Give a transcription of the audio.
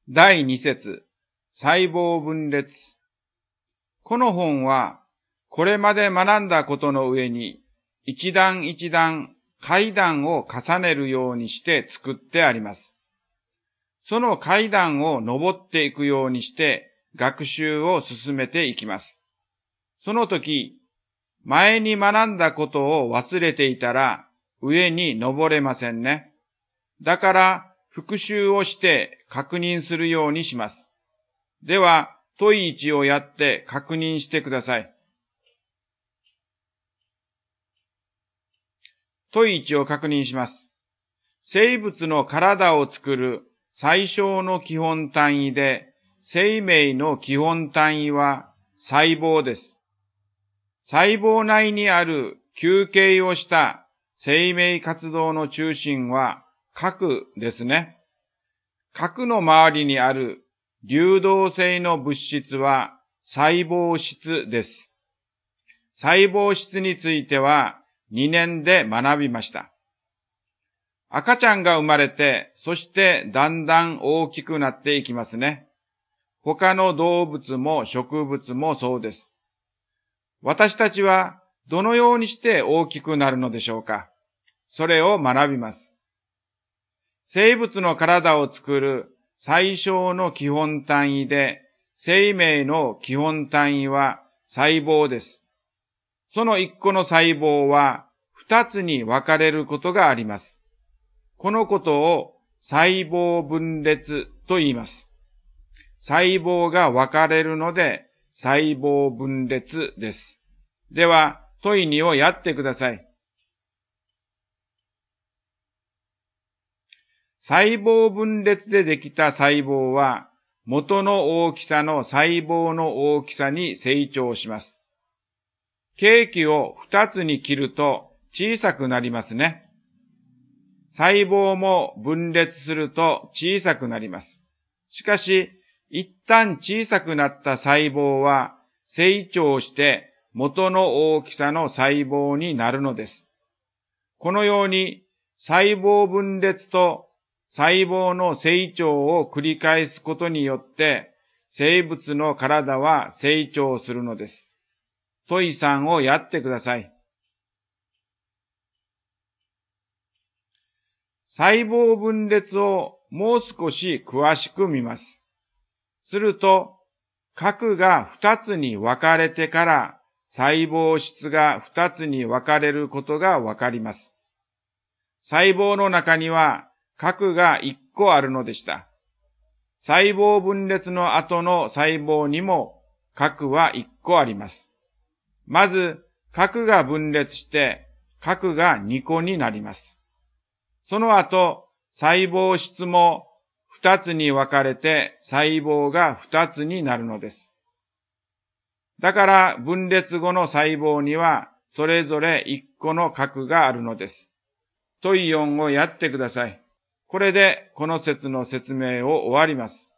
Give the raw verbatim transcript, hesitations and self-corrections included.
だいに節、細胞分裂。この本は、これまで学んだことの上に、一段一段階段を重ねるようにして作ってあります。その階段を登っていくようにして学習を進めていきます。その時、前に学んだことを忘れていたら上に登れませんね。だから復習をして確認するようにします。では、問いいちをやって確認してください。問いいちを確認します。生物の体を作る最小の基本単位で、生命の基本単位は細胞です。細胞内にある球形をした生命活動の中心は核ですね。核の周りにある流動性の物質は細胞質です。細胞質についてはにねんで学びました。赤ちゃんが生まれて、そしてだんだん大きくなっていきますね。他の動物も植物もそうです。私たちはどのようにして大きくなるのでしょうか。それを学びます。生物の体を作る最小の基本単位で、生命の基本単位は細胞です。その一個の細胞は二つに分かれることがあります。このことを細胞分裂と言います。細胞が分かれるので細胞分裂です。では、問いにをやってください。細胞分裂でできた細胞は元の大きさの細胞の大きさに成長します。ケーキを二つに切ると小さくなりますね。細胞も分裂すると小さくなります。しかし、一旦小さくなった細胞は成長して元の大きさの細胞になるのです。このように細胞分裂と細胞の成長を繰り返すことによって生物の体は成長するのです。問いさんをやってください。細胞分裂をもう少し詳しく見ます。すると、核が二つに分かれてから細胞質が二つに分かれることがわかります。細胞の中には核が一個あるのでした。細胞分裂の後の細胞にも核は一個あります。まず、核が分裂して核が二個になります。その後、細胞質も二つに分かれて細胞が二つになるのです。だから分裂後の細胞にはそれぞれ一個の核があるのです。問いよんをやってください。これでこの説の説明を終わります。